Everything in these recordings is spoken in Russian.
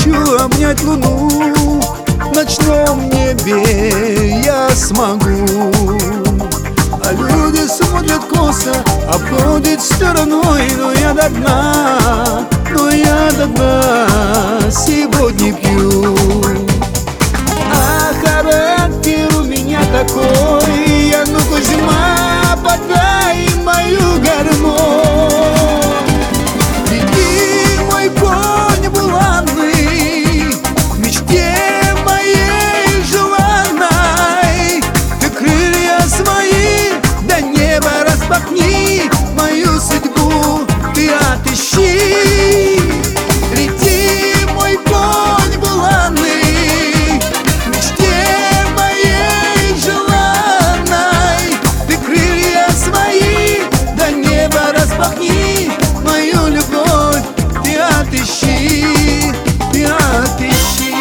хочу обнять луну. В ночном небе я смогу. А люди смотрят косо, обходят стороной. Но я до дна, сегодня пью. А характер у меня такой. Я ну-ка, зима, подай мою гармонь. Веди, мой конь булавный, в мечте моей желанной. Ты крылья свои до неба распахни, мою судьбу ты отыщи. Лети, мой конь булавный, в мечте моей желанной. Ты крылья свои до неба распахни, мою любовь ты отыщи, ты отыщи.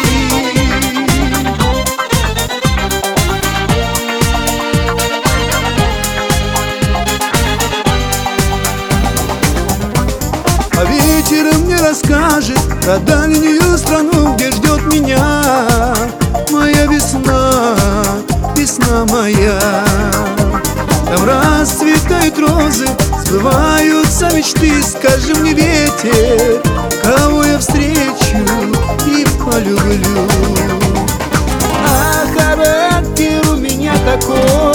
А вечером мне расскажет про дальнюю страну, где ждет меня моя весна, весна моя. Там расцветают розы, сбываются мечты. Скажи мне, ветер, кого я встречу и полюблю. А характер у меня такой.